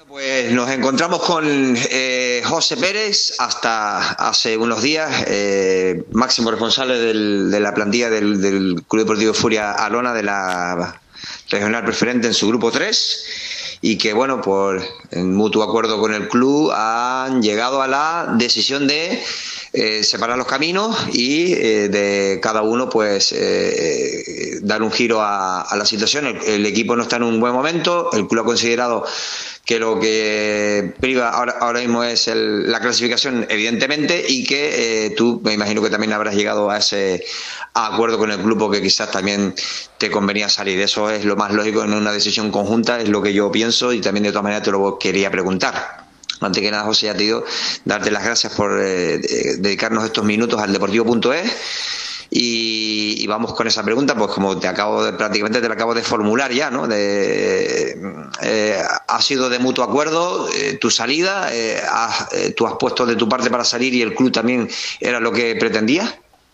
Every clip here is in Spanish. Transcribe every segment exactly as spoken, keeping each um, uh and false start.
Pues nos encontramos con eh, José Pérez, hasta hace unos días, eh, máximo responsable del, de la plantilla del, del Club Deportivo Furia Alona de la regional preferente en su grupo tres, y que bueno, por en mutuo acuerdo con el club han llegado a la decisión de eh, separar los caminos y eh, de cada uno pues eh, dar un giro a, a la situación. El, el equipo no está en un buen momento, el club ha considerado que lo que priva ahora, ahora mismo es el, la clasificación, evidentemente, y que eh, tú me imagino que también habrás llegado a ese acuerdo con el club, porque quizás también te convenía salir. Eso es lo más lógico en una decisión conjunta, es lo que yo pienso, y también de todas maneras te lo quería preguntar. Antes que nada, José, ya te digo, darte las gracias por eh, dedicarnos estos minutos al Deportivo punto es. Y, y vamos con esa pregunta, pues como te acabo de, prácticamente te la acabo de formular ya, ¿no? De, eh, ha sido de mutuo acuerdo eh, tu salida, eh, has, eh, tú has puesto de tu parte para salir y el club también era lo que pretendía.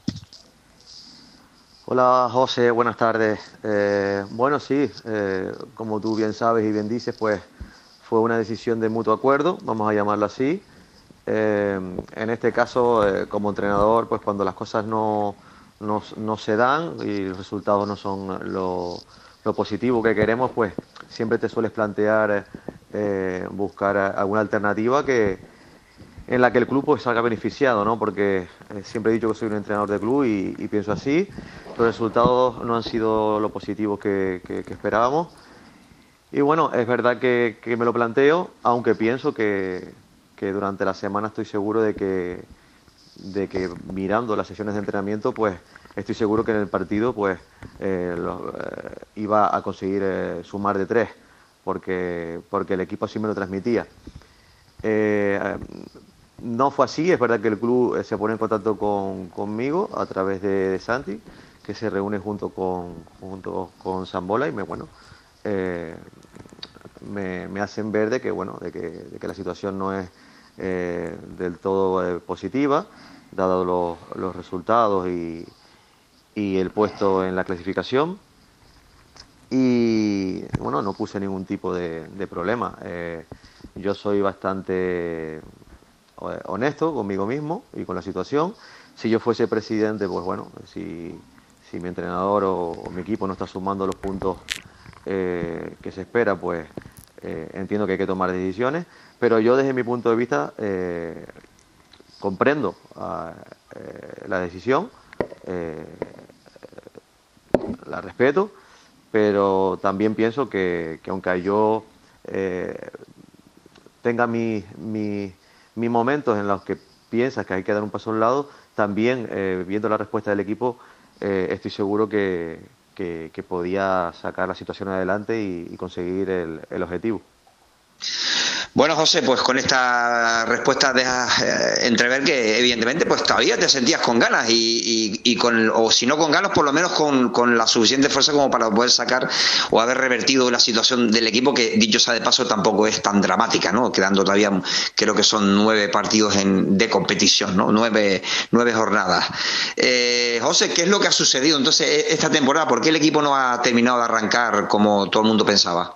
Hola José, buenas tardes. Eh, bueno, sí, eh, como tú bien sabes y bien dices, pues fue una decisión de mutuo acuerdo, vamos a llamarlo así. Eh, en este caso, eh, como entrenador, pues cuando las cosas no, no, no se dan y los resultados no son lo, lo positivo que queremos, pues siempre te sueles plantear eh, buscar alguna alternativa que en la que el club pues salga beneficiado, ¿no? Porque eh, siempre he dicho que soy un entrenador de club y, y pienso así. Los resultados no han sido lo positivos que, que, que esperábamos. Y bueno, es verdad que, que me lo planteo, aunque pienso que, que durante la semana estoy seguro de que, de que mirando las sesiones de entrenamiento, pues estoy seguro que en el partido pues eh, lo, eh, iba a conseguir eh, sumar de tres, porque, porque el equipo así me lo transmitía. Eh, no fue así, es verdad que el club se pone en contacto con, conmigo a través de, de Santi, que se reúne junto con, junto con Sambola y me, bueno, eh, me, me hacen ver de que, bueno, de que, de que la situación no es eh, del todo eh, positiva, dado los, los resultados y, y el puesto en la clasificación. Y bueno, no puse ningún tipo de, de problema. Eh, yo soy bastante honesto conmigo mismo y con la situación. Si yo fuese presidente, pues bueno, si, si mi entrenador o, o mi equipo no está sumando los puntos eh, que se espera, pues eh, entiendo que hay que tomar decisiones. Pero yo desde mi punto de vista eh, comprendo eh, la decisión, eh, la respeto, pero también pienso que, que aunque yo eh, tenga mis mi, mi momentos en los que piensas que hay que dar un paso a un lado, también eh, viendo la respuesta del equipo, eh, estoy seguro que, que, que podía sacar la situación adelante y, y conseguir el, el objetivo. Bueno, José, pues con esta respuesta dejas eh, entrever que evidentemente pues todavía te sentías con ganas y, y, y con, o si no con ganas, por lo menos con, con la suficiente fuerza como para poder sacar o haber revertido la situación del equipo, que dicho sea de paso tampoco es tan dramática, ¿no? Quedando todavía, creo que son nueve partidos en, de competición, ¿no? Nueve, nueve jornadas. Eh, José, ¿qué es lo que ha sucedido entonces esta temporada? ¿Por qué el equipo no ha terminado de arrancar como todo el mundo pensaba?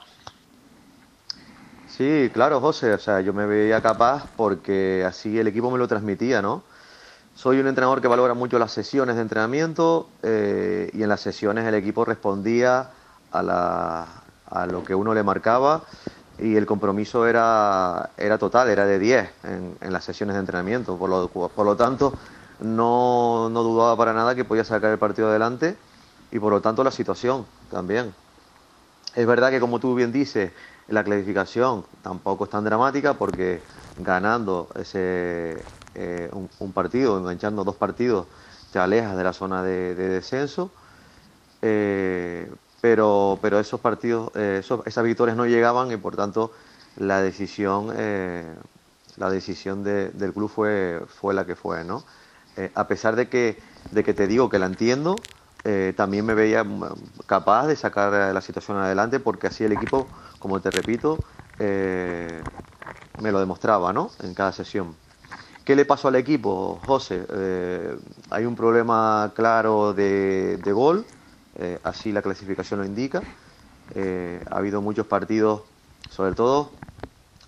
Sí, claro, José, o sea, yo me veía capaz porque así el equipo me lo transmitía, ¿no? Soy un entrenador que valora mucho las sesiones de entrenamiento eh, y en las sesiones el equipo respondía a, la, a lo que uno le marcaba y el compromiso era, era total, era de diez en, en las sesiones de entrenamiento. Por lo, por lo tanto, no, no dudaba para nada que podía sacar el partido adelante y por lo tanto la situación también. Es verdad que, como tú bien dices, la clasificación tampoco es tan dramática porque ganando ese eh, un, un partido, enganchando dos partidos, te alejas de la zona de, de descenso. Eh, pero, pero esos partidos, eh, esos, esas victorias no llegaban y por tanto la decisión, eh, la decisión de, del club fue, fue la que fue, ¿no? Eh, a pesar de que, de que te digo que la entiendo. Eh, también me veía capaz de sacar la situación adelante porque así el equipo, como te repito, eh, me lo demostraba, ¿no? En cada sesión. ¿Qué le pasó al equipo, José? Eh, hay un problema claro de, de gol, eh, así la clasificación lo indica. Eh, ha habido muchos partidos, sobre todo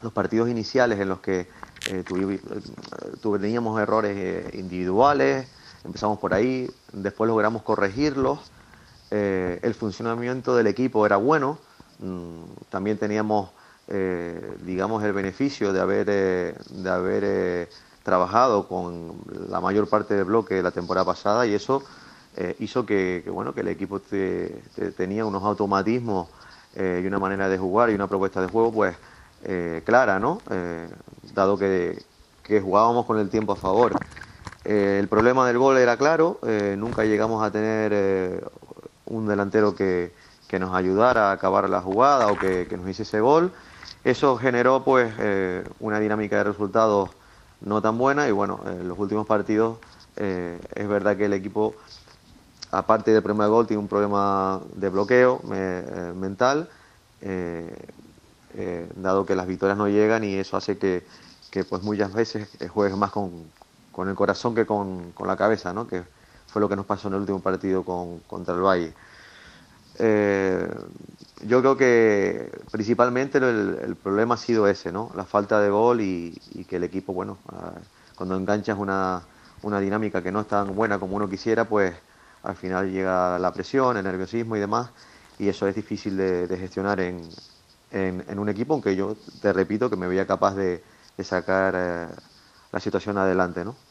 los partidos iniciales en los que eh, tuvi- tu- teníamos errores eh, individuales, empezamos por ahí, después logramos corregirlos, eh, el funcionamiento del equipo era bueno, mm, también teníamos, eh, digamos, el beneficio de haber, eh, de haber eh, trabajado con la mayor parte del bloque de la temporada pasada y eso eh, hizo que, que, bueno, que el equipo te- te- tenía unos automatismos eh, y una manera de jugar y una propuesta de juego pues eh, clara, ¿no? Eh, dado que, que jugábamos con el tiempo a favor. Eh, el problema del gol era claro, eh, nunca llegamos a tener eh, un delantero que, que nos ayudara a acabar la jugada o que, que nos hiciese gol. Eso generó pues eh, una dinámica de resultados no tan buena y bueno, en los últimos partidos eh, es verdad que el equipo, aparte del primer gol, tiene un problema de bloqueo eh, mental, eh, eh, dado que las victorias no llegan y eso hace que, que pues muchas veces juegues más con, con el corazón que con, con la cabeza, ¿no? Que fue lo que nos pasó en el último partido con, contra el Valle. Eh, yo creo que principalmente el, el problema ha sido ese, ¿no? La falta de gol y, y que el equipo, bueno, uh, cuando enganchas una, una dinámica que no es tan buena como uno quisiera, pues al final llega la presión, el nerviosismo y demás, y eso es difícil de, de gestionar en, en, en un equipo, aunque yo te repito que me veía capaz de, de sacar eh, la situación adelante, ¿no?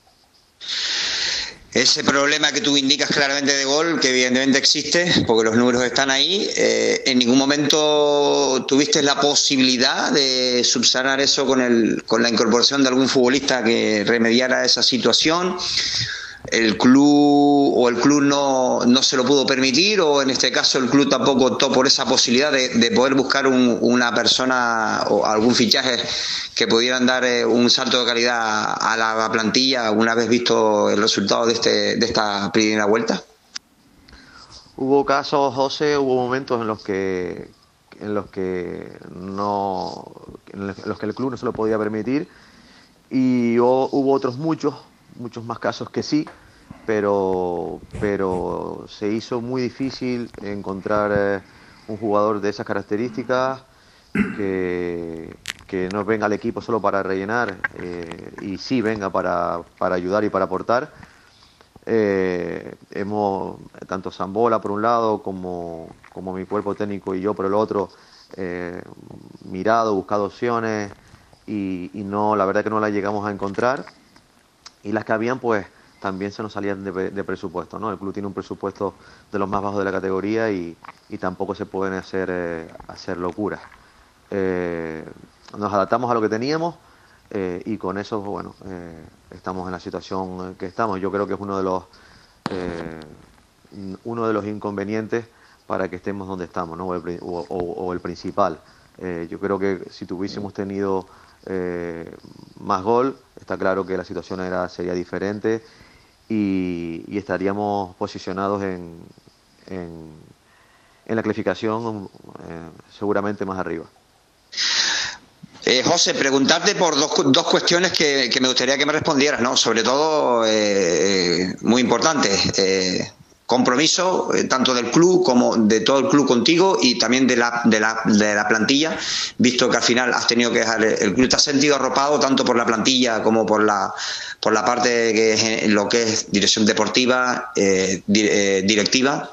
Ese problema que tú indicas claramente de gol, que evidentemente existe, porque los números están ahí, eh, ¿en ningún momento tuviste la posibilidad de subsanar eso con, el, con la incorporación de algún futbolista que remediara esa situación? ¿El club o el club no, no se lo pudo permitir o en este caso el club tampoco optó por esa posibilidad de, de poder buscar un, una persona o algún fichaje que pudieran dar eh, un salto de calidad a la plantilla una vez visto el resultado de, este, de esta primera vuelta? Hubo casos, José, hubo momentos en los que en los que no en los que el club no se lo podía permitir y hubo, hubo otros muchos muchos más casos que sí, pero pero se hizo muy difícil encontrar eh, un jugador de esas características que, que no venga al equipo solo para rellenar eh, y sí venga para, para ayudar y para aportar. Eh, hemos, tanto Sambola por un lado como, como mi cuerpo técnico y yo por el otro, eh, mirado, buscado opciones y, y no, la verdad que no las llegamos a encontrar y las que habían pues también se nos salían de, de presupuesto, ¿no? El club tiene un presupuesto de los más bajos de la categoría y, y tampoco se pueden hacer, eh, hacer locuras. Eh, nos adaptamos a lo que teníamos eh, y con eso, bueno, eh, estamos en la situación que estamos. Yo creo que es uno de los eh, uno de los inconvenientes para que estemos donde estamos, ¿no? O el, o, o, o el principal. Eh, yo creo que si tuviésemos tenido eh, más gol, está claro que la situación era sería diferente y, y estaríamos posicionados en, en, en la clasificación eh, seguramente más arriba. Eh, José, preguntarte por dos, dos cuestiones que, que me gustaría que me respondieras, ¿no? Sobre todo, eh, muy importantes. Eh, compromiso, eh, tanto del club como de todo el club contigo y también de la, de, la, de la plantilla, visto que al final has tenido que dejar el club. ¿Te has sentido arropado tanto por la plantilla como por la, por la parte que es lo que es dirección deportiva, eh, di, eh, directiva?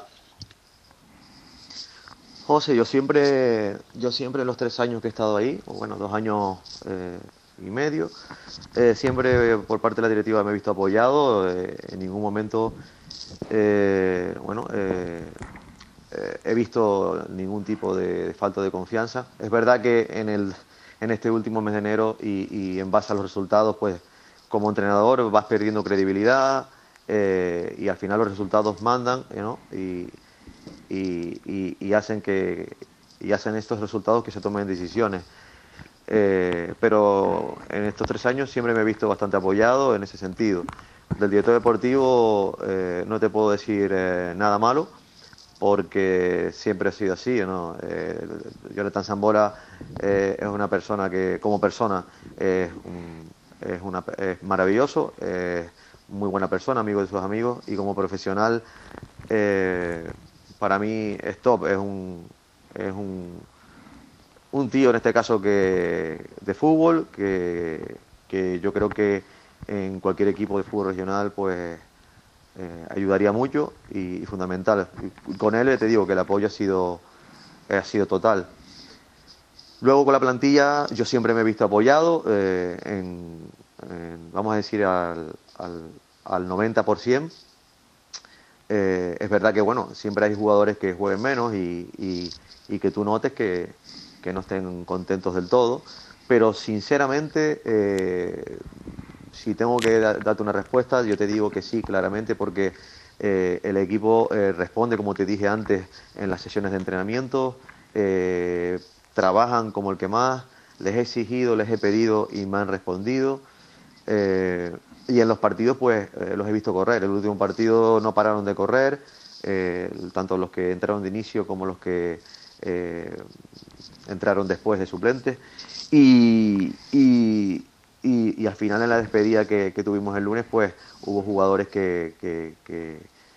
José, yo siempre, yo siempre en los tres años que he estado ahí, o bueno, dos años eh, y medio, eh, siempre por parte de la directiva me he visto apoyado, eh, en ningún momento, eh, bueno, eh, eh, he visto ningún tipo de, de falta de confianza. Es verdad que en el, en este último mes de enero y, y en base a los resultados, pues como entrenador vas perdiendo credibilidad eh, y al final los resultados mandan, ¿no? Y, Y, y, y hacen que y hacen estos resultados que se tomen decisiones eh, pero en estos tres años siempre me he visto bastante apoyado en ese sentido. Del director deportivo eh, no te puedo decir eh, nada malo porque siempre ha sido así, ¿no? eh, Jonathan Sambola eh, es una persona que como persona es, un, es, una, es maravilloso, es muy buena persona, amigo de sus amigos y como profesional eh, para mí es top, es un, es un, un tío en este caso que de fútbol, que, que yo creo que en cualquier equipo de fútbol regional pues eh, ayudaría mucho y, y fundamental. Y con él te digo que el apoyo ha sido, ha sido total. Luego con la plantilla yo siempre me he visto apoyado, eh, en, en, vamos a decir, al, al, al noventa por ciento. Eh, es verdad que bueno, siempre hay jugadores que jueguen menos y, y, y que tú notes que, que no estén contentos del todo, pero sinceramente, eh, si tengo que da, darte una respuesta, yo te digo que sí, claramente, porque eh, el equipo eh, responde, como te dije antes, en las sesiones de entrenamiento, eh, trabajan como el que más, les he exigido, les he pedido y me han respondido. Eh, y en los partidos pues eh, los he visto correr. El último partido no pararon de correr, eh, tanto los que entraron de inicio como los que eh, entraron después de suplentes. Y, y, y, y al final en la despedida que, que tuvimos el lunes pues hubo jugadores que, que, que,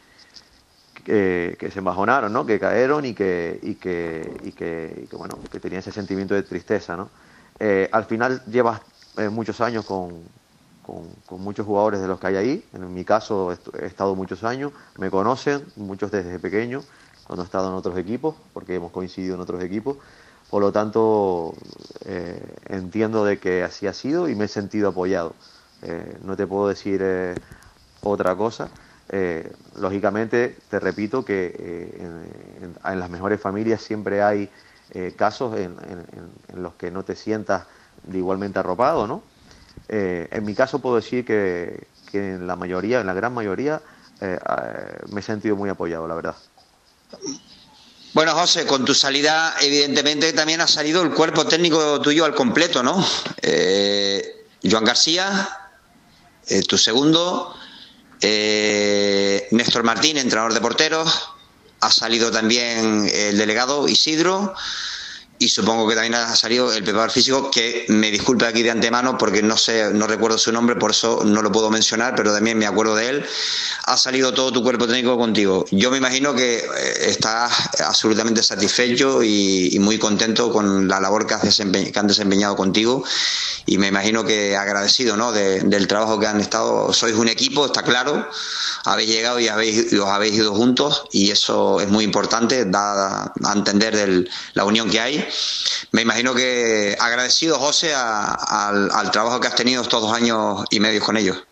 que, que se embajonaron, ¿no? Que cayeron y que, y que, y que, y que, bueno, que tenían ese sentimiento de tristeza, ¿no? Eh, al final llevas eh, muchos años con Con, con muchos jugadores de los que hay ahí. En mi caso he estado muchos años, me conocen, muchos desde pequeño, cuando he estado en otros equipos, porque hemos coincidido en otros equipos. Por lo tanto, eh, entiendo de que así ha sido y me he sentido apoyado. Eh, no te puedo decir eh, otra cosa. Eh, lógicamente, te repito que eh, en, en, en las mejores familias siempre hay eh, casos en, en, en los que no te sientas de igualmente arropado, ¿no? Eh, en mi caso puedo decir que, que en la mayoría, en la gran mayoría, eh, eh, me he sentido muy apoyado, la verdad. Bueno, José, con tu salida, evidentemente también ha salido el cuerpo técnico tuyo al completo, ¿no? Eh, Joan García, eh, tu segundo, eh, Néstor Martín, entrenador de porteros, ha salido también el delegado Isidro. Y supongo que también ha salido el preparador físico, que me disculpe aquí de antemano porque no sé, no recuerdo su nombre, por eso no lo puedo mencionar, pero también me acuerdo de él. Ha salido todo tu cuerpo técnico contigo. Yo me imagino que estás absolutamente satisfecho y, y muy contento con la labor que, has que han desempeñado contigo, y me imagino que agradecido, ¿no? De, del trabajo que han estado. Sois un equipo, está claro, habéis llegado y, habéis, y os habéis ido juntos, y eso es muy importante, da a entender de la unión que hay. Me imagino que agradecido, José, a, a, al, al trabajo que has tenido estos dos años y medio con ellos.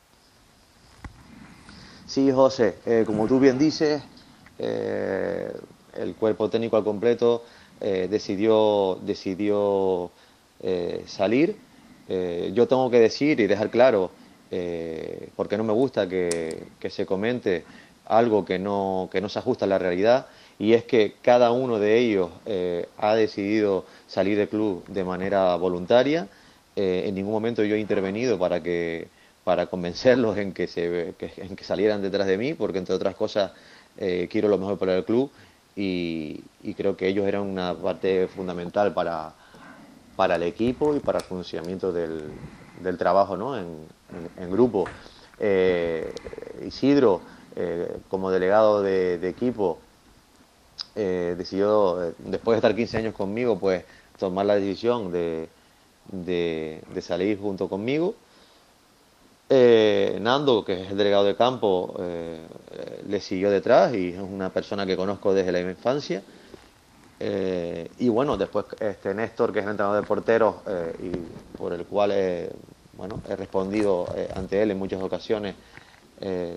Sí, José, eh, como tú bien dices, eh, el cuerpo técnico al completo eh, decidió, decidió eh, salir. Eh, yo tengo que decir y dejar claro, eh, porque no me gusta que, que se comente algo que no, que no se ajusta a la realidad, y es que cada uno de ellos eh, ha decidido salir del club de manera voluntaria. Eh, en ningún momento yo he intervenido para que para convencerlos en que, se, que, en que salieran detrás de mí, porque entre otras cosas eh, quiero lo mejor para el club, y, y creo que ellos eran una parte fundamental para, para el equipo y para el funcionamiento del, del trabajo, ¿no? en, en, en grupo. Eh, Isidro, eh, como delegado de, de equipo, eh, decidió, eh, después de estar quince años conmigo, pues tomar la decisión de, de, de salir junto conmigo. Eh, Nando, que es el delegado de campo, eh, le siguió detrás y es una persona que conozco desde la infancia. Eh, y bueno, después este Néstor, que es el entrenador de porteros, eh, y por el cual eh, bueno, he respondido eh, ante él en muchas ocasiones, eh,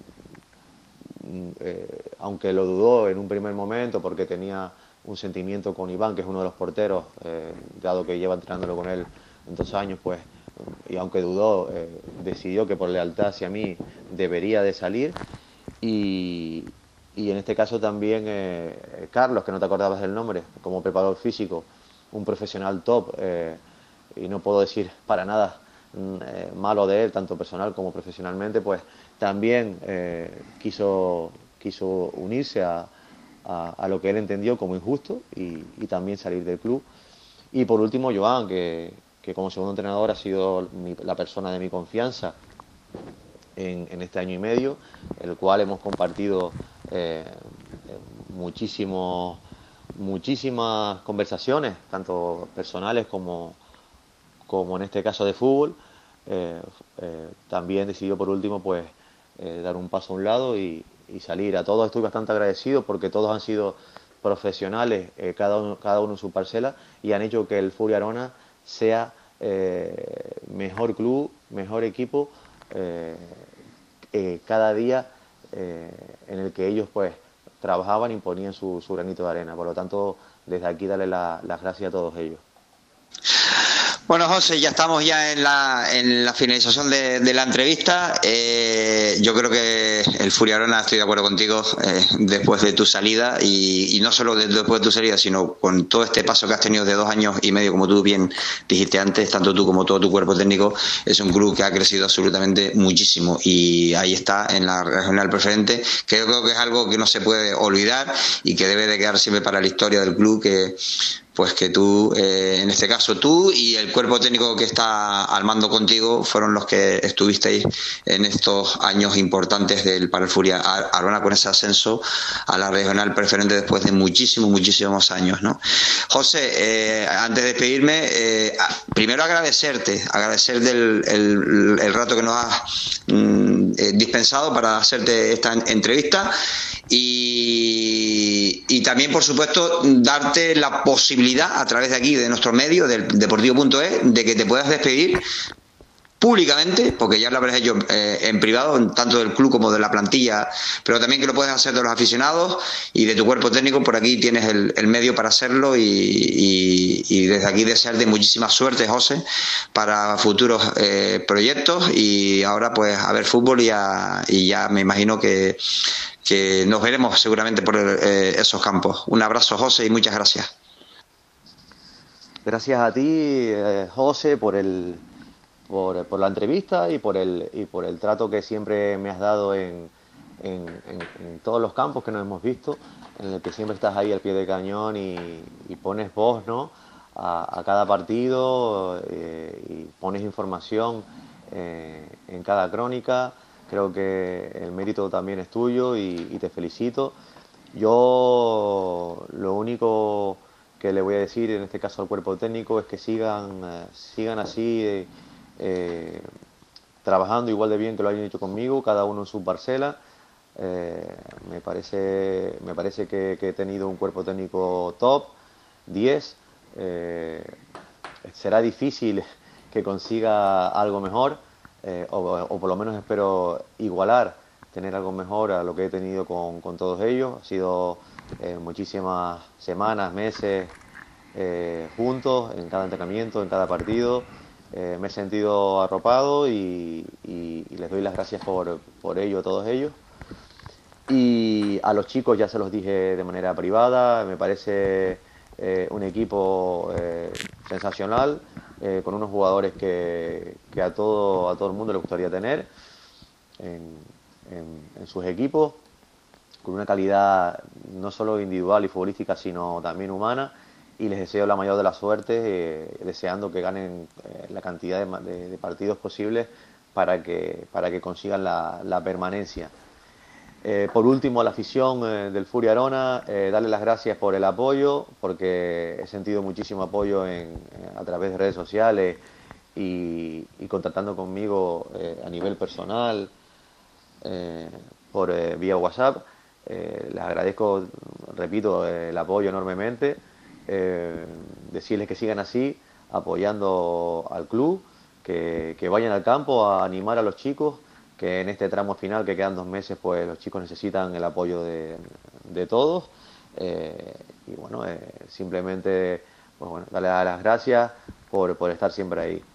eh, aunque lo dudó en un primer momento porque tenía un sentimiento con Iván, que es uno de los porteros, eh, dado que lleva entrenándolo con él en dos años, pues, y aunque dudó, eh, decidió que por lealtad hacia mí debería de salir. Y, y en este caso también eh, Carlos, que no te acordabas del nombre, como preparador físico, un profesional top, eh, y no puedo decir para nada eh, malo de él, tanto personal como profesionalmente, pues también eh, quiso, quiso unirse a, a, a lo que él entendió como injusto, y, y también salir del club. Y por último, Joan, que, que como segundo entrenador ha sido mi, la persona de mi confianza en, en este año y medio, el cual hemos compartido eh, muchísimos muchísimas conversaciones, tanto personales como, como en este caso de fútbol. Eh, eh, también decidió por último pues eh, dar un paso a un lado y, y salir. A todos estoy bastante agradecido porque todos han sido profesionales, eh, cada, uno, cada uno en su parcela, y han hecho que el Furia Arona sea eh, mejor club, mejor equipo eh, eh, cada día eh, en el que ellos pues trabajaban y ponían su, su granito de arena. Por lo tanto, desde aquí darle la, las gracias a todos ellos. Bueno, José, ya estamos ya en la, en la finalización de, de la entrevista. Eh, yo creo que el Furia Arona, estoy de acuerdo contigo, eh, después de tu salida, y, y no solo de, después de tu salida, sino con todo este paso que has tenido de dos años y medio, como tú bien dijiste antes, tanto tú como todo tu cuerpo técnico, es un club que ha crecido absolutamente muchísimo, y ahí está en la regional preferente, que yo creo que es algo que no se puede olvidar y que debe de quedar siempre para la historia del club, que pues que tú, eh, en este caso tú y el cuerpo técnico que está al mando contigo, fueron los que estuvisteis en estos años importantes del para el Furia Arona, con ese ascenso a la regional preferente después de muchísimos, muchísimos años, ¿no? José, eh, antes de despedirme, eh, primero agradecerte, agradecer del, el, el rato que nos has mm, eh, dispensado para hacerte esta entrevista, y, y también, por supuesto, darte la posibilidad a través de aquí, de nuestro medio, del deportivo punto es, de que te puedas despedir públicamente, porque ya lo habrás hecho eh, en privado, tanto del club como de la plantilla, pero también que lo puedes hacer de los aficionados y de tu cuerpo técnico. Por aquí tienes el, el medio para hacerlo, y, y, y desde aquí desearte muchísima suerte, José, para futuros eh, proyectos, y ahora pues a ver fútbol, y, a, y ya me imagino que, que nos veremos seguramente por eh, esos campos. Un abrazo, José, y muchas gracias. Gracias a ti, eh, José, por el Por, por la entrevista y por el y por el trato que siempre me has dado en, en, en, en todos los campos que nos hemos visto, en el que siempre estás ahí al pie del cañón y, y pones voz, ¿no?, a, a cada partido, eh, y pones información eh, en cada crónica. Creo que el mérito también es tuyo, y, y te felicito. Yo lo único que le voy a decir en este caso al cuerpo técnico es que sigan, eh, sigan así. Eh, Eh, trabajando igual de bien que lo hayan hecho conmigo, cada uno en su parcela. Eh, me parece, me parece que, que he tenido un cuerpo técnico top diez. Eh, será difícil que consiga algo mejor, eh, o, o por lo menos espero igualar, tener algo mejor a lo que he tenido con, con todos ellos. Ha sido eh, muchísimas semanas, meses eh, juntos, en cada entrenamiento, en cada partido. Eh, me he sentido arropado, y, y, y les doy las gracias por, por ello a todos ellos. Y a los chicos ya se los dije de manera privada, me parece eh, un equipo eh, sensacional, eh, con unos jugadores que, que a, todo, a todo el mundo le gustaría tener en, en, en sus equipos, con una calidad no solo individual y futbolística, sino también humana. Y les deseo la mayor de las suertes, eh, deseando que ganen eh, la cantidad de, de, de partidos posibles para que, para que consigan la, la permanencia. Eh, por último, a la afición eh, del Furia Arona, eh, darle las gracias por el apoyo, porque he sentido muchísimo apoyo en, en, a través de redes sociales y, y contactando conmigo eh, a nivel personal, eh, por eh, vía WhatsApp. Eh, les agradezco, repito, eh, el apoyo enormemente. Eh, decirles que sigan así, apoyando al club, que, que vayan al campo a animar a los chicos, que en este tramo final, que quedan dos meses, pues los chicos necesitan el apoyo de, de todos. Eh, y bueno, eh, simplemente pues bueno, darles las gracias por, por estar siempre ahí.